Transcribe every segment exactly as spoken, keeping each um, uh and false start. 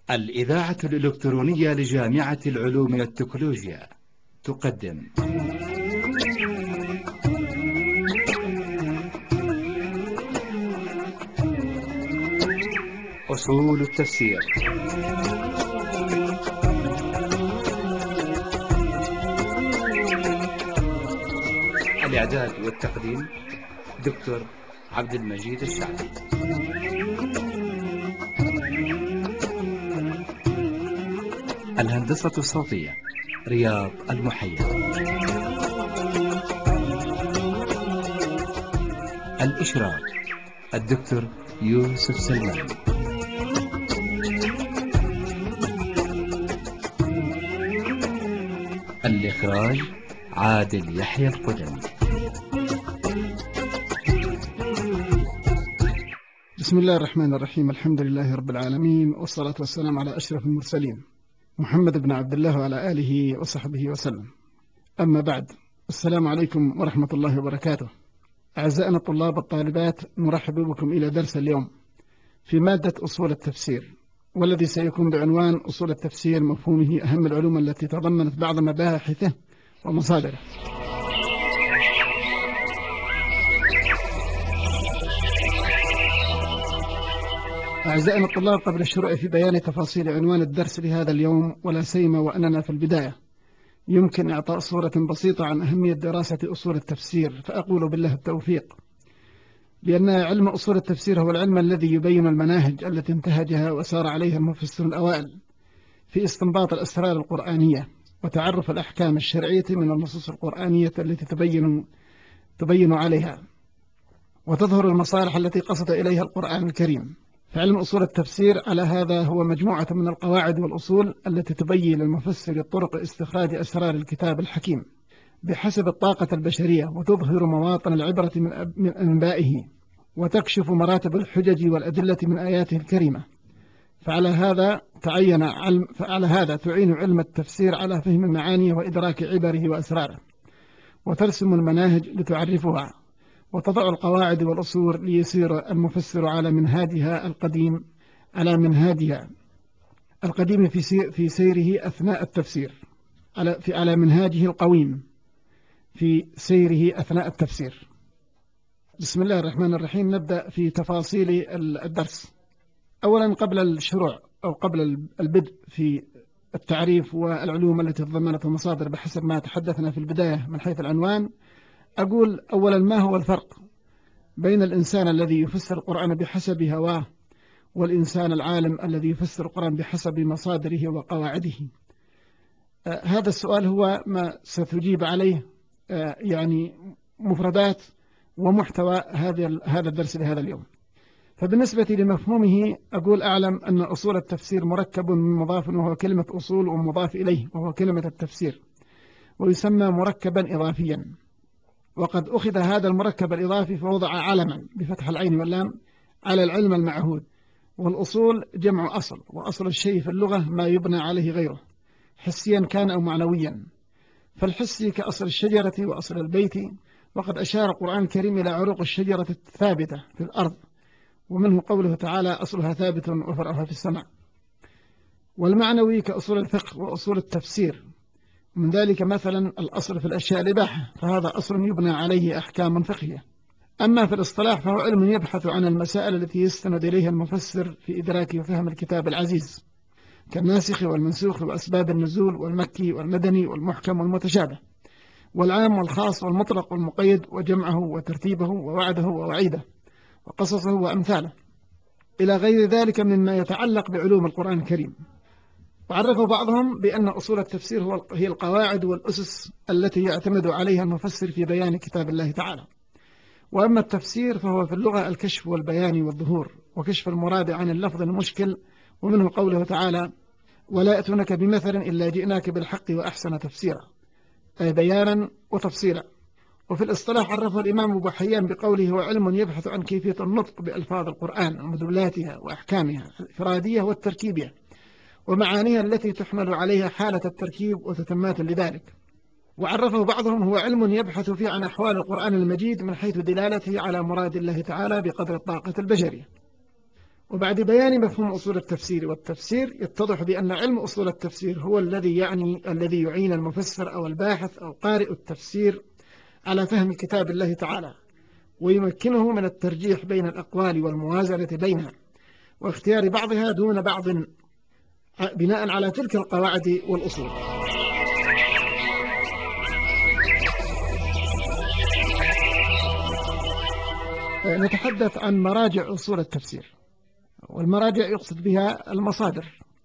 الإذاعة الإلكترونية لجامعة العلوم والتكنولوجيا تقدم أصول التفسير. الإعداد والتقديم دكتور عبد المجيد الشعبي. الهندسة الصوتية رياض المحيا. الإشراف الدكتور يوسف سلمان. الإخراج عادل يحيى القدمي. بسم الله الرحمن الرحيم. الحمد لله رب العالمين، والصلاة والسلام على أشرف المرسلين محمد بن عبد الله وعلى آله وصحبه وسلم. أما بعد، السلام عليكم ورحمة الله وبركاته. أعزائنا الطلاب والطالبات، نرحب بكم إلى درس اليوم في مادة أصول التفسير، والذي سيكون بعنوان أصول التفسير، مفهومه، أهم العلوم التي تضمنت بعض مباحثه ومصادره. أعزائنا الطلاب، قبل الشروع في بيان تفاصيل عنوان الدرس لهذا اليوم، ولا سيما وأننا في البداية، يمكن إعطاء صورة بسيطة عن أهمية دراسة أصول التفسير، فأقول بالله التوفيق. لأن علم أصول التفسير هو العلم الذي يبين المناهج التي انتهجها وسار عليها المفسرون الأوائل في استنباط الأسرار القرآنية وتعرف الأحكام الشرعية من النصوص القرآنية التي تبين تبين عليها وتظهر المصالح التي قصد إليها القرآن الكريم. فعلم أصول التفسير على هذا هو مجموعة من القواعد والأصول التي تبين للمفسر طرق استخراج أسرار الكتاب الحكيم بحسب الطاقة البشرية، وتظهر مواطن العبرة من أنبائه، وتكشف مراتب الحجج والأدلة من آياته الكريمة. فعلى هذا تعين علم فعلى هذا تعين علم التفسير على فهم المعاني وإدراك عبره وأسراره، وترسم المناهج لتعرفها، وتضع القواعد والأصول ليسير المفسر على منهاجها القديم على منهاجها القديم في في سيره أثناء التفسير على في على منهاجه القويم في سيره أثناء التفسير. بسم الله الرحمن الرحيم. نبدأ في تفاصيل الدرس. أولا، قبل الشروع أو قبل البدء في التعريف والعلوم التي تضمنت المصادر بحسب ما تحدثنا في البداية من حيث العنوان، أقول أولا ما هو الفرق بين الإنسان الذي يفسر القرآن بحسب هواه والإنسان العالم الذي يفسر القرآن بحسب مصادره وقواعده. آه هذا السؤال هو ما ستجيب عليه آه يعني مفردات ومحتوى هذا هذا الدرس لهذا اليوم. فبالنسبة لمفهومه، أقول أعلم أن أصول التفسير مركب من مضاف، وهو كلمة أصول، ومضاف إليه وهو كلمة التفسير، ويسمى مركبا إضافيا. وقد أخذ هذا المركب الإضافي فوضع علما بفتح العين واللام على العلم المعهود. والأصول جمع أصل، وأصل الشيء في اللغة ما يبنى عليه غيره، حسيا كان أو معنويا. فالحسي كأصل الشجرة وأصل البيت، وقد أشار القرآن الكريم إلى عروق الشجرة الثابتة في الأرض، ومنه قوله تعالى أصلها ثابت وفرعها في السماء. والمعنوي كأصول الفقه وأصول التفسير، من ذلك مثلا الأصل في الأشياء الإباحة، فهذا أصل يبنى عليه أحكام فقهية. أما في الاصطلاح فهو علم يبحث عن المسائل التي يستند إليها المفسر في إدراك وفهم الكتاب العزيز، كالناسخ والمنسوخ وأسباب النزول والمكي والمدني والمحكم والمتشابه والعام والخاص والمطلق والمقيد، وجمعه وترتيبه ووعده ووعيده وقصصه وأمثاله إلى غير ذلك مما يتعلق بعلوم القرآن الكريم. وعرفوا بعضهم بأن أصول التفسير هي القواعد والأسس التي يعتمد عليها المفسر في بيان كتاب الله تعالى. وأما التفسير فهو في اللغة الكشف والبيان والظهور وكشف المراد عن اللفظ المشكل، ومنه قوله تعالى ولا يأتونك بمثل إلا جئناك بالحق وأحسن تفسيرا، أي بيانا وتفصيلا. وفي الاصطلاح عرفه الإمام أبو حيان بقوله هو علم يبحث عن كيفية النطق بألفاظ القرآن ومدلاتها وأحكامها الإفرادية والتركيبية ومعانيها التي تحمل عليها حالة التركيب وتتمات لذلك. وعرفه بعضهم هو علم يبحث فيه عن أحوال القرآن المجيد من حيث دلالته على مراد الله تعالى بقدر الطاقة البشرية. وبعد بيان مفهوم أصول التفسير والتفسير، يتضح بأن علم أصول التفسير هو الذي يعني الذي يعين المفسر أو الباحث أو قارئ التفسير على فهم كتاب الله تعالى، ويمكنه من الترجيح بين الأقوال والموازنة بينها، واختيار بعضها دون بعض بناء على تلك القواعد والأصول. نتحدث عن مراجع أصول التفسير، والمراجع يقصد بها المصادر،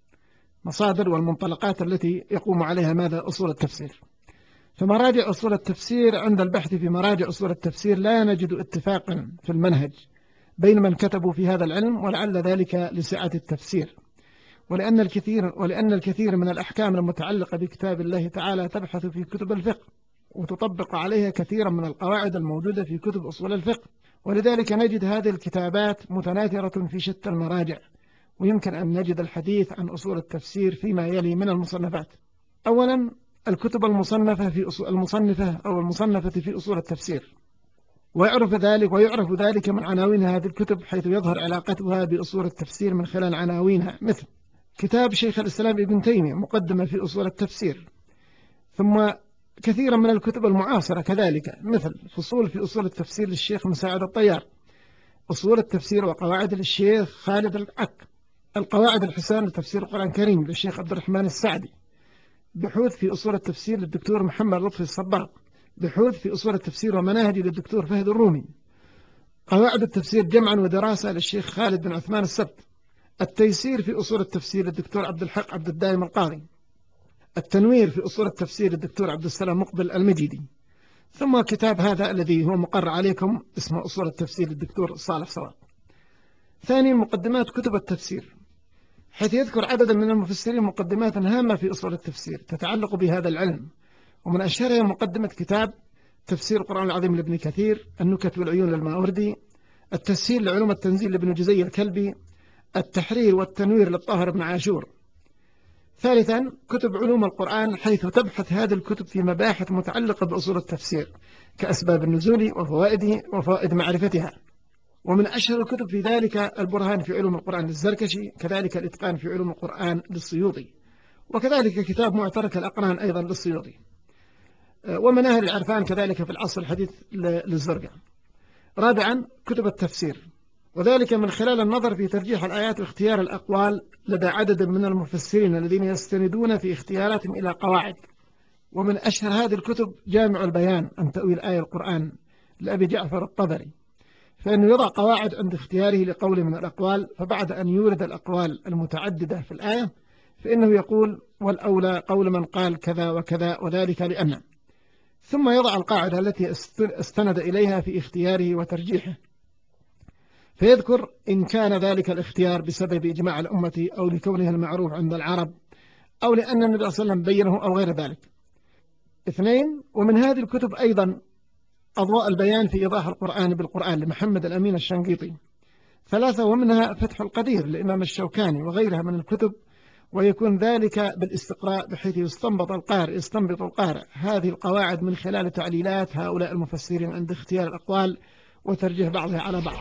مصادر والمنطلقات التي يقوم عليها ماذا؟ أصول التفسير. فمراجع أصول التفسير، عند البحث في مراجع أصول التفسير لا نجد اتفاقا في المنهج بين من كتبوا في هذا العلم، ولعل ذلك لسعة التفسير، ولأن الكثير ولأن الكثير من الأحكام المتعلقة بكتاب الله تعالى تبحث في كتب الفقه، وتطبق عليها كثيرا من القواعد الموجودة في كتب أصول الفقه، ولذلك نجد هذه الكتابات متناثرة في شتى المراجع. ويمكن أن نجد الحديث عن أصول التفسير فيما يلي من المصنفات. أولا، الكتب المصنفة في أصول المصنفة أو المصنفة في أصول التفسير، ويعرف ذلك ويعرف ذلك من عناوين هذه الكتب، حيث يظهر علاقتها بأصول التفسير من خلال عناوينها، مثل كتاب شيخ الإسلام ابن تيمية مقدمة في أصول التفسير، ثم كثيرا من الكتب المعاصرة كذلك، مثل فصول في أصول التفسير للشيخ مساعد الطيار، أصول التفسير وقواعد للشيخ خالد العك، القواعد الحسان لتفسير القرآن الكريم للشيخ عبد الرحمن السعدي، بحوث في أصول التفسير للدكتور محمد لطفي الصباغ، بحوث في أصول التفسير ومناهج للدكتور فهد الرومي، قواعد التفسير جمعا ودراسة للشيخ خالد بن عثمان السبت، التيسير في أصول التفسير للدكتور عبد الحق عبد الدائم القاضي، التنوير في أصول التفسير للدكتور عبد السلام مقبل المجيدي، ثم كتاب هذا الذي هو مقر عليكم اسمه أصول التفسير للدكتور صالح صواب. ثانيا، مقدمات كتب التفسير، حيث يذكر عددا من المفسرين مقدمات هامة في أصول التفسير تتعلق بهذا العلم، ومن أشهرها مقدمة كتاب تفسير القرآن العظيم لابن كثير، النكت والعيون للماوردي، التسهيل لعلوم التنزيل لابن جزي الكلبي، التحرير والتنوير للطاهر بن عاشور. ثالثا، كتب علوم القرآن، حيث تبحث هذه الكتب في مباحث متعلقة بأصول التفسير كأسباب النزول وفوائده وفوائد معرفتها. ومن أشهر الكتب في ذلك البرهان في علوم القرآن للزركشي، كذلك الإتقان في علوم القرآن للسيوطي، وكذلك كتاب معترك الأقران أيضا للسيوطي، ومناهل العرفان كذلك في العصر الحديث للزرقاء. رابعا، كتب التفسير، وذلك من خلال النظر في ترجيح الآيات واختيار الأقوال لدى عدد من المفسرين الذين يستندون في اختياراتهم إلى قواعد. ومن أشهر هذه الكتب جامع البيان عن تأويل آية القرآن لأبي جعفر الطبري، فإنه يضع قواعد عند اختياره لقول من الأقوال، فبعد أن يورد الأقوال المتعددة في الآية فإنه يقول والأولى قول من قال كذا وكذا وذلك لأن، ثم يضع القاعدة التي استند إليها في اختياره وترجيحه، فيذكر إن كان ذلك الاختيار بسبب إجماع الأمة أو لكونه المعروف عند العرب أو لأن النبي صلى الله عليه وسلم بينه أو غير ذلك. اثنين، ومن هذه الكتب أيضا أضواء البيان في إيضاح القرآن بالقرآن لمحمد الأمين الشنقيطي. ثلاثة، ومنها فتح القدير للإمام الشوكاني وغيرها من الكتب، ويكون ذلك بالاستقراء، بحيث يستنبط القارئ يستنبط القارئ هذه القواعد من خلال تعليلات هؤلاء المفسرين عند اختيار الأقوال وترجيح بعضها على بعض.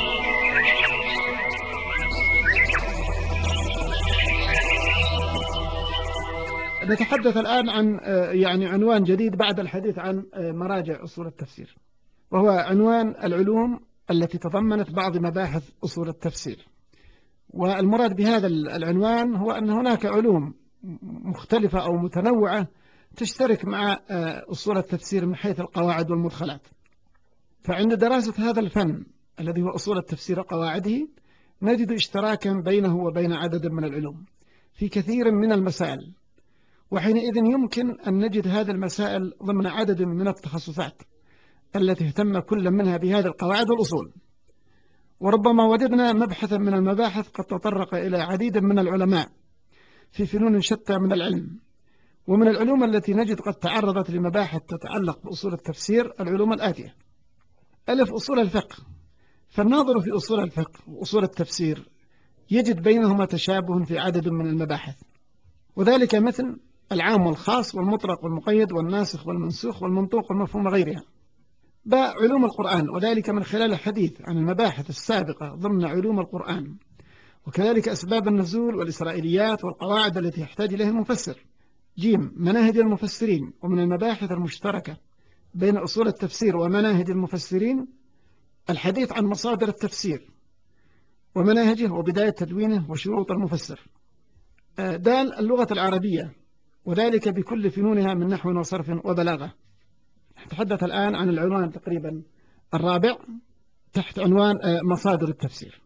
نتحدث الآن عن يعني عنوان جديد بعد الحديث عن مراجع أصول التفسير، وهو عنوان العلوم التي تضمنت بعض مباحث أصول التفسير. والمراد بهذا العنوان هو أن هناك علوم مختلفة أو متنوعة تشترك مع أصول التفسير من حيث القواعد والمدخلات. فعند دراسة هذا الفن الذي هو أصول التفسير وقواعده، نجد اشتراكا بينه وبين عدد من العلوم في كثير من المسائل، وحينئذ يمكن أن نجد هذه المسائل ضمن عدد من التخصصات التي اهتم كل منها بهذه القواعد والأصول. وربما وجدنا مبحثا من المباحث قد تطرق إلى عديد من العلماء في فنون شتى من العلم. ومن العلوم التي نجد قد تعرضت لمباحث تتعلق بأصول التفسير العلوم الآتية: ألف، أصول الفقه، فالناظر في أصول الفقه وأصول التفسير يجد بينهما تشابه في عدد من المباحث، وذلك مثل العام والخاص والمطلق والمقيد والناسخ والمنسوخ والمنطوق والمفهوم وغيرها. باء، علوم القرآن، وذلك من خلال الحديث عن المباحث السابقة ضمن علوم القرآن، وكذلك أسباب النزول والإسرائيليات والقواعد التي يحتاج إليها المفسر. جيم مناهج المفسرين. ومن المباحث المشتركة بين أصول التفسير ومناهج المفسرين الحديث عن مصادر التفسير ومناهجه وبداية تدوينه وشروط المفسر. دال اللغة العربية، وذلك بكل فنونها من نحو وصرف وبلاغة. نتحدث الآن عن العنوان تقريبا الرابع تحت عنوان مصادر التفسير.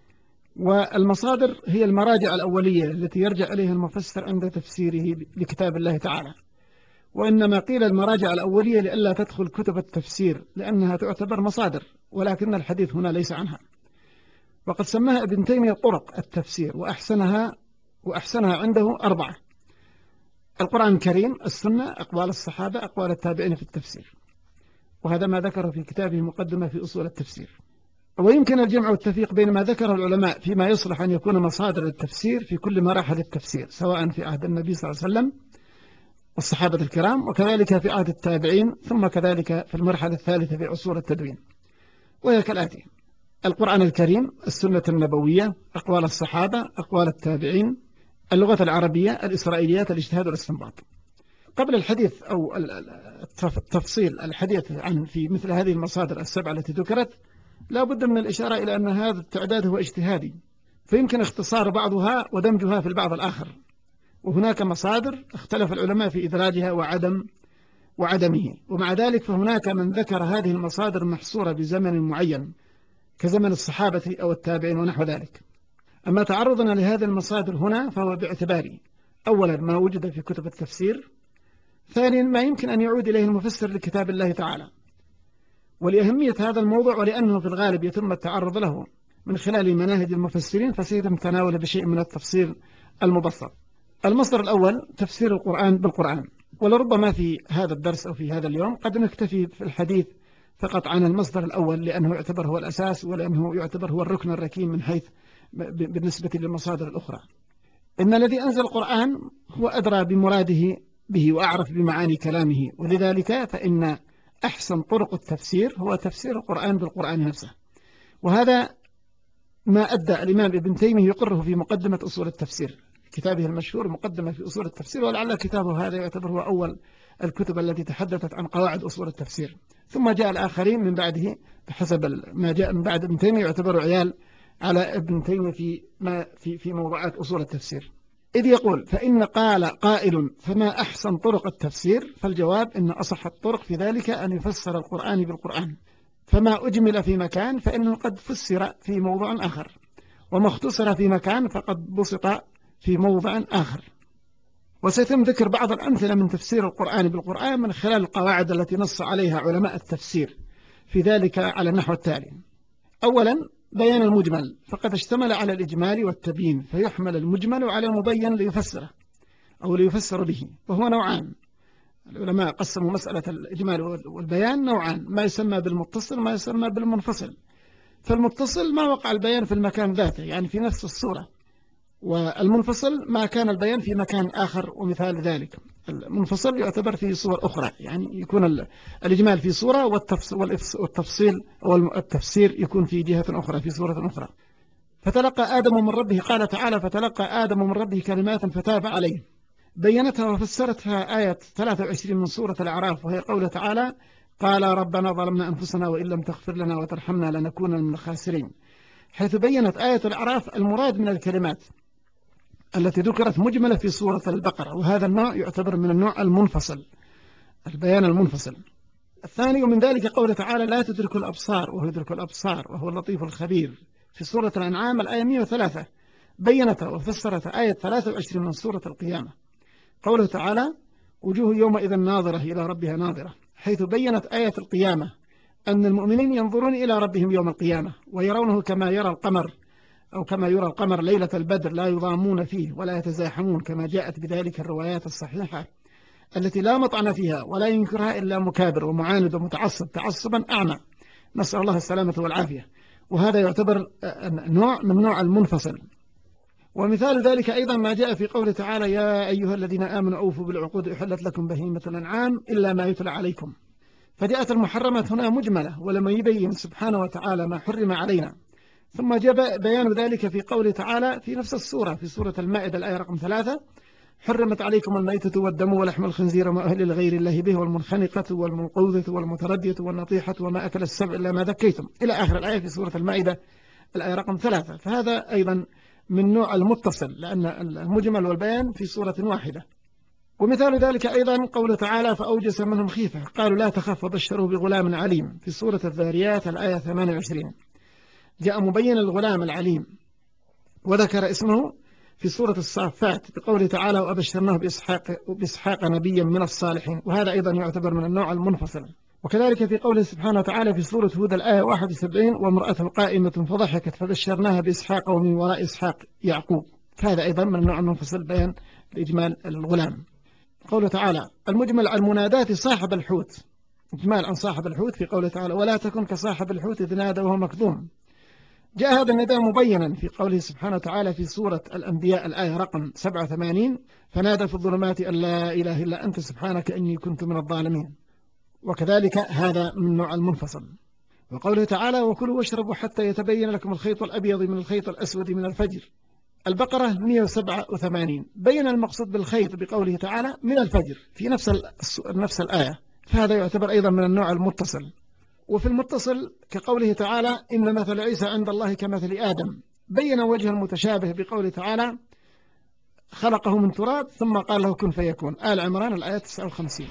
والمصادر هي المراجع الأولية التي يرجع إليها المفسر عند تفسيره لكتاب الله تعالى. وإنما قيل المراجع الأولية لئلا تدخل كتب التفسير لأنها تعتبر مصادر، ولكن الحديث هنا ليس عنها. وقد سماها ابن تيمية طرق التفسير، وأحسنها وأحسنها عنده أربعة: القرآن الكريم، السنة، أقوال الصحابة، أقوال التابعين في التفسير. وهذا ما ذكره في كتابه مقدمة في أصول التفسير. ويمكن الجمع والتفريق بين ما ذكره العلماء فيما يصلح أن يكون مصادر التفسير في كل مراحل التفسير، سواء في عهد النبي صلى الله عليه وسلم والصحابة الكرام، وكذلك في عهد التابعين، ثم كذلك في المرحلة الثالثة في عصور التدوين. وهي كالآتي: القرآن الكريم، السنة النبوية، أقوال الصحابة، أقوال التابعين، اللغة العربية، الإسرائيليات، الاجتهاد والاستنباط. قبل الحديث أو التفصيل الحديث عن في مثل هذه المصادر السبعة التي ذكرت، لا بد من الإشارة إلى أن هذا التعداد هو اجتهادي، فيمكن اختصار بعضها ودمجها في البعض الآخر. وهناك مصادر اختلف العلماء في إدراجها وعدم وعدمه، ومع ذلك فهناك من ذكر هذه المصادر محصورة بزمن معين كزمن الصحابة أو التابعين ونحو ذلك. أما تعرضنا لهذه المصادر هنا فهو باعتبار أولا ما وجد في كتب التفسير، ثانيا ما يمكن أن يعود إليه المفسر لكتاب الله تعالى. ولأهمية هذا الموضوع ولأنه في الغالب يتم التعرض له من خلال مناهج المفسرين، فسيتم تناوله بشيء من التفصيل المبسط. المصدر الأول تفسير القرآن بالقرآن. ولربما في هذا الدرس أو في هذا اليوم قد نكتفي في الحديث فقط عن المصدر الأول، لأنه يعتبر هو الأساس، ولأنه يعتبر هو الركن الركين من حيث بالنسبة للمصادر الأخرى. إن الذي أنزل القرآن هو أدرى بمراده به وأعرف بمعاني كلامه، ولذلك فإن أحسن طرق التفسير هو تفسير القرآن بالقرآن نفسه. وهذا ما أدى الإمام ابن تيمية يقره في مقدمة أصول التفسير، كتابه المشهور مقدمة في أصول التفسير، ولعل كتابه هذا يعتبر هو أول الكتب التي تحدثت عن قواعد أصول التفسير. ثم جاء الآخرين من بعده بحسب ما جاء من بعد ابن تيمية يعتبر عيال على ابن تيمية في ما في في موضوعات أصول التفسير. إذ يقول: فإن قال قائل فما أحسن طرق التفسير؟ فالجواب إن أصح الطرق في ذلك أن يفسر القرآن بالقرآن، فما أجمل في مكان فإنه قد فسر في موضوع آخر، وما اختصر في مكان فقد بسط في موضع آخر. وسيتم ذكر بعض الأمثلة من تفسير القرآن بالقرآن من خلال القواعد التي نص عليها علماء التفسير في ذلك على النحو التالي: أولا بيان المجمل، فقد اشتمل على الإجمال والتبيين، فيحمل المجمل على المبين ليفسره أو ليفسر به، وهو نوعان. العلماء قسموا مسألة الإجمال والبيان نوعان: ما يسمى بالمتصل وما يسمى بالمنفصل. فالمتصل ما وقع البيان في المكان ذاته، يعني في نفس الصورة، والمنفصل ما كان البيان في مكان آخر. ومثال ذلك المنفصل يعتبر في صور أخرى، يعني يكون الإجمال في صورة والتفصيل أو التفسير يكون في جهة أخرى في صورة أخرى. فتلقى آدم من ربه، قال تعالى: فتلقى آدم من ربه كلمات فتاب عليه. بينتها وفسرتها آية ثلاثة وعشرين من سورة الأعراف، وهي قوله تعالى: قال ربنا ظلمنا أنفسنا وإن لم تغفر لنا وترحمنا لنكونن من الخاسرين، حيث بينت آية الأعراف المراد من الكلمات التي ذكرت مجملة في سورة البقرة. وهذا النوع يعتبر من النوع المنفصل، البيان المنفصل. الثاني ومن ذلك قوله تعالى: لا تدرك الأبصار وهو يدرك الأبصار وهو اللطيف الخبير، في سورة الأنعام الآية مئة وثلاثة. بينت وفسرت آية ثلاثة وعشرين من سورة القيامة، قوله تعالى: وجوه يومئذ ناظرة إلى ربها ناظرة، حيث بينت آية القيامة أن المؤمنين ينظرون إلى ربهم يوم القيامة ويرونه كما يرى القمر أو كما يرى القمر ليلة البدر، لا يضامون فيه ولا يتزاحمون، كما جاءت بذلك الروايات الصحيحة التي لا مطعن فيها ولا ينكرها إلا مكابر ومعاند ومتعصب تعصبا أعمى، نسأل الله السلامة والعافية. وهذا يعتبر نوع من نوع المنفصل. ومثال ذلك أيضا ما جاء في قوله تعالى: يا أيها الذين آمنوا أوفوا بالعقود أحلت لكم بهيمة الأنعام إلا ما يتلى عليكم. فجاءت المحرمات هنا مجملة، ولما يبين سبحانه وتعالى ما حرم علينا ثم جاء بيان ذلك في قوله تعالى في نفس السورة، في سورة المائدة الآية رقم ثلاثة: حرمت عليكم الميتة والدم ولحم الخنزير وما أهل لغير الله به والمنخنقة والمنقوذة والمتردية والنطيحة وما أكل السبع إلا ما ذكيتم، إلى آخر الآية في سورة المائدة الآية رقم ثلاثة. فهذا أيضا من نوع المتصل، لأن المجمل والبيان في سورة واحدة. ومثال ذلك أيضا قوله تعالى: فأوجس منهم خيفة قالوا لا تخف وبشروا بغلام عليم، في سورة الذاريات الآية ثمانية وعشرين. جاء مبين الغلام العليم وذكر اسمه في سورة الصافات بقوله تعالى: وأبشرناه بإسحاق, بإسحاق نبيا من الصالحين، وهذا أيضا يعتبر من النوع المنفصل. وكذلك في قوله سبحانه وتعالى في سورة هود الآية واحد وسبعين: وامرأته قائمة فضحكت فبشرناها بإسحاق ومن وراء إسحاق يعقوب، فهذا أيضا من النوع المنفصل بيان الإجمال الغلام. قوله تعالى المجمل عن منادات صاحب الحوت، إجمال عن صاحب الحوت في قوله تعالى: ولا تكن كصاحب الحوت إذ نادى وهو مكظوم. جاء هذا النداء مبينا في قوله سبحانه وتعالى في سورة الأنبياء الآية رقم سبعة وثمانين: فنادى في الظلمات أن لا إله إلا أنت سبحانك إني كنت من الظالمين. وكذلك هذا من نوع المنفصل. وقوله تعالى: وكلوا واشربوا حتى يتبين لكم الخيط الأبيض من الخيط الأسود من الفجر، البقرة مئة وسبعة وثمانين. بين المقصود بالخيط بقوله تعالى من الفجر في نفس نفس الآية، فهذا يعتبر أيضا من النوع المتصل. وفي المتصل كقوله تعالى: إن مثل عيسى عند الله كمثل آدم، بين وجه المتشابه بقوله تعالى: خلقه من تراب ثم قال له كن فيكون، آل عمران الآية تسعة وخمسين.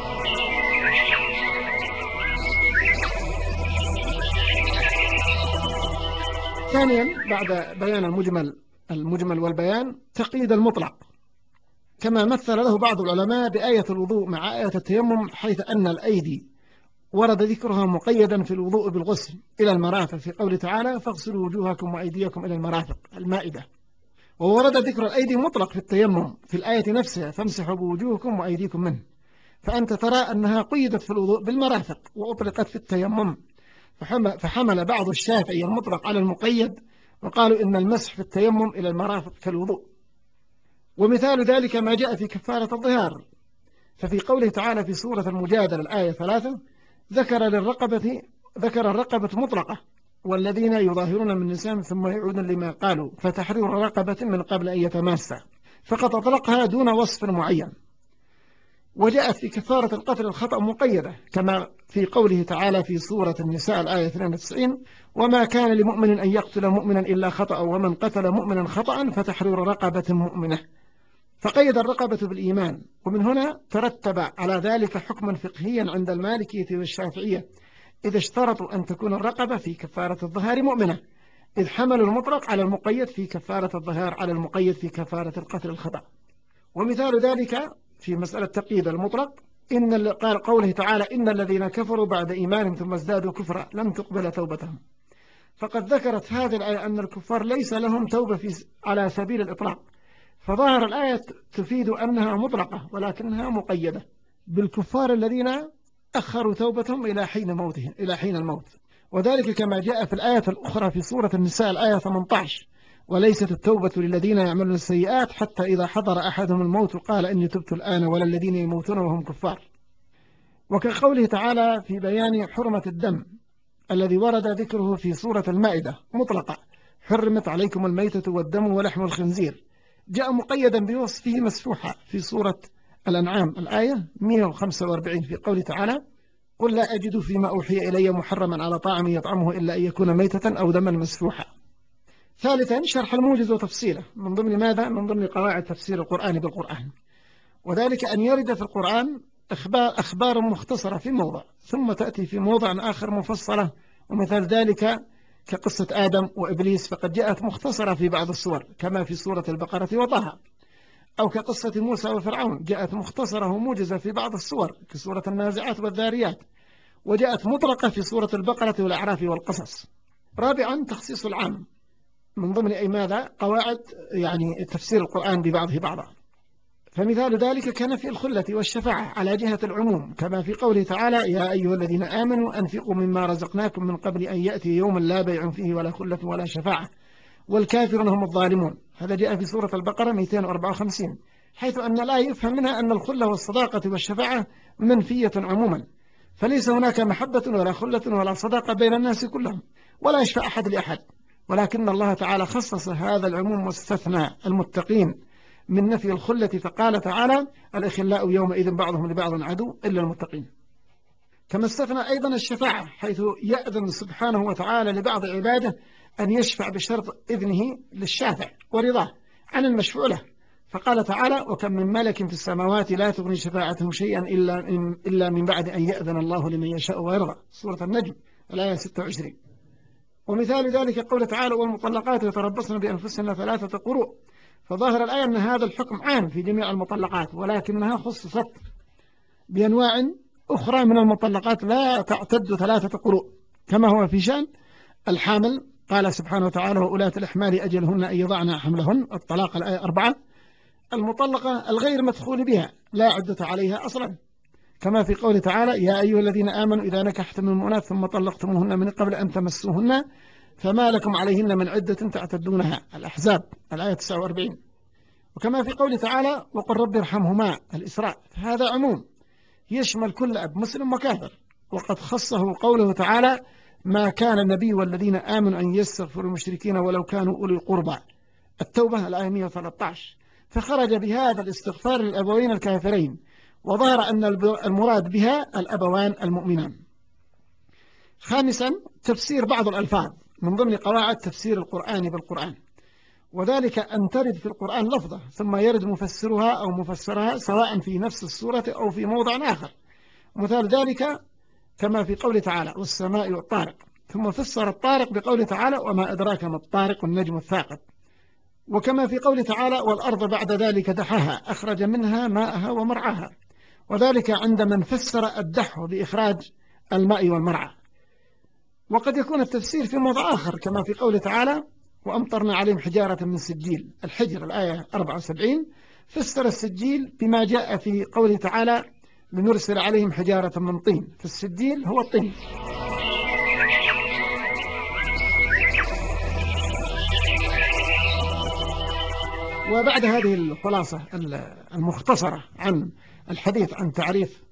ثانيا بعد بيان المجمل المجمل والبيان تقييد المطلق، كما مثل له بعض العلماء بآية الوضوء مع آية التيمم، حيث أن الأيدي ورد ذكرها مقيدا في الوضوء بالغسل إلى المرافق في قول تعالى: فاغسلوا وجوهكم وأيديكم إلى المرافق، المائدة. وورد ذكر الأيدي مطلق في التيمم في الآية نفسها: فامسحوا بوجوهكم وأيديكم منه. فأنت ترى أنها قيدت في الوضوء بالمرافق وأطلقت في التيمم، فحمل بعض الشافعي المطلق على المقيد وقالوا إن المسح في التيمم إلى المرافق كالوضوء. ومثال ذلك ما جاء في كفارة الظهار، ففي قوله تعالى في سورة المجادلة الآية ثلاثة: ذكر للرقبة ذكر الرقبة مطلقة، والذين يظاهرون من نسائهم ثم يعودون لما قالوا فتحرير رقبة من قبل أن يتماسى، فقد أطلقها دون وصف معين. وجاءت في كفارة القتل الخطأ مقيدة، كما في قوله تعالى في سورة النساء الآية اثنين وتسعين: وما كان لمؤمن أن يقتل مؤمنا إلا خطأ ومن قتل مؤمنا خطأ فتحرير رقبة مؤمنة، فقيد الرقبة بالإيمان. ومن هنا ترتب على ذلك حكما فقهيا عند المالكية والشافعية، إذا اشترطوا أن تكون الرقبة في كفارة الظهار مؤمنة، إذ حملوا المطلق على المقيد في كفارة الظهار على المقيد في كفارة القتل الخطأ. ومثال ذلك في مسألة تقييد المطلق إن قال قوله تعالى: إن الذين كفروا بعد إيمانهم ثم ازدادوا كفرا لن تقبل توبتهم. فقد ذكرت هذه الآية أن الكفار ليس لهم توبة في على سبيل الإطلاق، فظاهر الآية تفيد أنها مطلقة ولكنها مقيدة بالكفار الذين أخروا توبتهم إلى حين موتهم إلى حين الموت. وذلك كما جاء في الآية الأخرى في سورة النساء الآية ثمانية عشر: وليست التوبة للذين يعملون السيئات حتى إذا حضر أحدهم الموت قال إني تبت الآن ولا الذين يموتون وهم كفار. وكقوله تعالى في بيان حرمة الدم الذي ورد ذكره في سورة المائدة مطلقة: حرمت عليكم الميتة والدم ولحم الخنزير، جاء مقيدا بوصفه مسفوحا في سورة الأنعام الآية مئة وخمسة وأربعين في قوله تعالى: قل لا أجد فيما أوحي إلي محرما على طاعم يطعمه إلا أن يكون ميتة أو دما مسفوحا. ثالثا شرح الموجز وتفصيله، من ضمن ماذا؟ من ضمن قواعد تفسير القرآن بالقرآن، وذلك أن يرد في القرآن أخبار, أخبار مختصرة في موضع ثم تأتي في موضع آخر مفصلة. ومثال ذلك كقصة آدم وإبليس، فقد جاءت مختصرة في بعض السور كما في سورة البقرة وطه، أو كقصة موسى وفرعون جاءت مختصرة وموجزة في بعض السور كسورة النازعات والذاريات، وجاءت مطلقة في سورة البقرة والأعراف والقصص. رابعا تخصيص العام، من ضمن أي ماذا؟ قواعد يعني تفسير القرآن ببعضه بعضا. فمثال ذلك كان في الخلة والشفاعة على جهة العموم، كما في قوله تعالى: يا أيها الذين آمنوا أنفقوا مما رزقناكم من قبل أن يأتي يوم لا بيع فيه ولا خلة ولا شفاعة والكافرون هم الظالمون. هذا جاء في سورة البقرة مئتين وأربعة وخمسين، حيث أن الآية يفهم منها أن الخلة والصداقة والشفاعة منفية عموما، فليس هناك محبة ولا خلة ولا صداقة بين الناس كلهم، ولا يشفع أحد لأحد، ولكن الله تعالى خصص هذا العموم واستثنى المتقين من نفي الخلة، فقال تعالى: الأخلاء يومئذ بعضهم لبعض عدو إلا المتقين. كما استثنى أيضا الشفاعة، حيث يأذن سبحانه وتعالى لبعض عباده أن يشفع بشرط إذنه للشافع ورضاه عن المشفوع له، فقال تعالى: وكم من ملك في السماوات لا تغني شفاعتهم شيئا إلا, إلا من بعد أن يأذن الله لمن يشاء ويرضى، سورة النجم الآية ستة وعشرين. ومثال ذلك قول تعالى: والمطلقات يتربصن بأنفسهن ثلاثة قروء. فظاهر الآية أن هذا الحكم عام في جميع المطلقات، ولكنها خصصت بأنواع أخرى من المطلقات لا تعتد ثلاثة قروء، كما هو في شأن الحامل، قال سبحانه وتعالى: وأولاة الأحمال أجلهن أن يضعن حملهن، الطلاق الآية أربعة. المطلقة الغير مدخول بها لا عدة عليها أصلا، كما في قول تعالى: يا أيها الذين آمنوا إذا نكحتم المؤمنات ثم طلقتموهن من قبل أن تمسوهن فما لكم عليهن من عدة تعتدونها، الأحزاب الآية تسعة وأربعين. وكما في قول تعالى: وقل رب ارحمهما، الإسراء، هذا عموم يشمل كل أب مسلم وكافر، وقد خصه قوله تعالى: ما كان النبي والذين آمنوا أن يستغفروا المشركين ولو كانوا أولي القربى، التوبة الآية مئة وثلاثة عشر. فخرج بهذا الاستغفار للأبوين الكافرين، وظهر أن المراد بها الأبوان المؤمنان. خامسا، تفسير بعض الألفاظ من ضمن قواعد تفسير القرآن بالقرآن، وذلك أن ترد في القرآن لفظة ثم يرد مفسرها أو مفسرها سواء في نفس السورة أو في موضع آخر. مثال ذلك كما في قول تعالى: والسماء والطارق، ثم فسر الطارق بقول تعالى: وما أدراك ما الطارق النجم الثاقب. وكما في قول تعالى: والأرض بعد ذلك دحاها أخرج منها ماءها ومرعاها، وذلك عند من فسر الدحو بإخراج الماء والمرعى. وقد يكون التفسير في موضع آخر كما في قول تعالى: وأمطرنا عليهم حجارة من سجيل، الحجر الآية أربعة وسبعين، فسر السجيل بما جاء في قول تعالى: لنرسل عليهم حجارة من طين، فالسجيل هو الطين. وبعد هذه الخلاصة المختصرة عن الحديث عن تعريف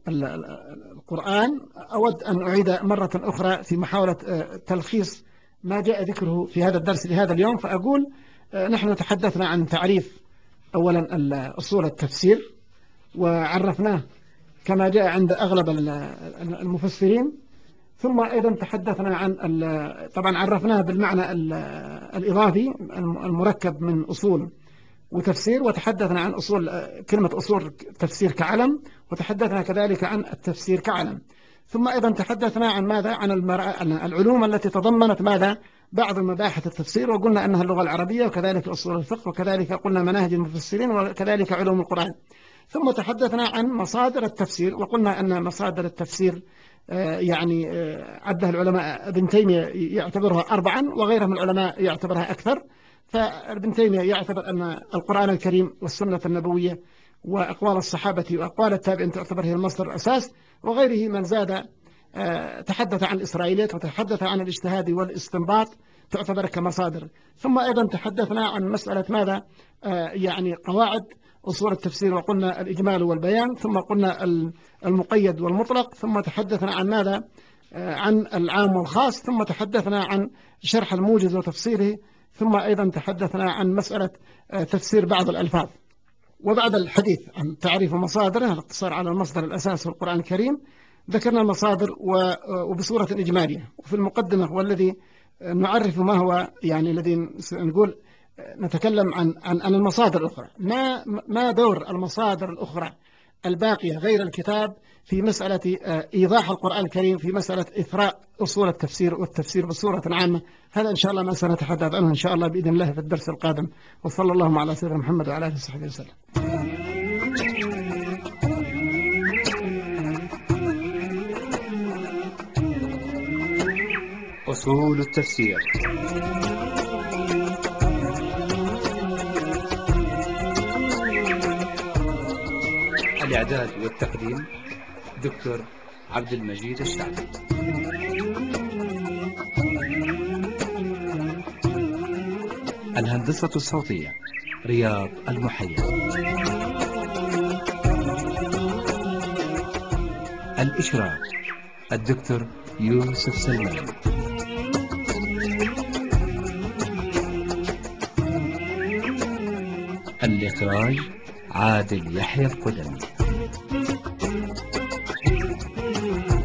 القرآن، أود أن أعيد مرة أخرى في محاولة تلخيص ما جاء ذكره في هذا الدرس لهذا اليوم. فأقول: نحن تحدثنا عن تعريف أولا أصول التفسير، وعرفناه كما جاء عند أغلب المفسرين، ثم أيضا تحدثنا عن طبعا عرفناه بالمعنى الإضافي المركب من أصول وتفسير، وتحدثنا عن أصول كلمة أصول تفسير كعلم، وتحدثنا كذلك عن التفسير كعلم. ثم أيضا تحدثنا عن ماذا؟ عن العلوم التي تضمنت ماذا؟ بعض مباحث التفسير، وقلنا أنها اللغة العربية، وكذلك أصول الفقه، وكذلك قلنا مناهج المفسرين، وكذلك علوم القرآن. ثم تحدثنا عن مصادر التفسير، وقلنا أن مصادر التفسير يعني عدها العلماء، ابن تيمية يعتبرها أربعا، وغيره من العلماء يعتبرها أكثر. فابن تيمية يعتبر أن القرآن الكريم والسنة النبوية وأقوال الصحابة وأقوال التابعين تعتبر هي المصدر الأساس، وغيره من زاد تحدث عن الإسرائيليات وتحدث عن الاجتهاد والاستنباط تعتبر كمصادر. ثم أيضا تحدثنا عن مسألة ماذا؟ يعني قواعد أصول التفسير، وقلنا الإجمال والبيان، ثم قلنا المقيد والمطلق، ثم تحدثنا عن ماذا؟ عن العام والخاص، ثم تحدثنا عن شرح الموجز وتفسيره، ثم أيضا تحدثنا عن مسألة تفسير بعض الألفاظ. وبعد الحديث عن تعريف مصادره، الاقتصار على المصدر الأساس في القرآن الكريم، ذكرنا المصادر وبصورة إجمالية. وفي المقدمة والذي نعرف ما هو يعني الذي نقول نتكلم عن عن عن المصادر الأخرى، ما ما دور المصادر الأخرى الباقية غير الكتاب في مسألة إيضاح القرآن الكريم، في مسألة إثراء أصول التفسير والتفسير بصورة عامة. هذا إن شاء الله ما سنتحدث عنه إن شاء الله بإذن الله في الدرس القادم. وصلى الله على سيدنا محمد وعلى آله وصحبه وسلم. أصول التفسير. الإعداد والتقديم دكتور عبد المجيد الشعبي. الهندسة الصوتية رياض المحيي. الإشراف الدكتور يوسف سلمان. إخراج عادل يحيى القدمي.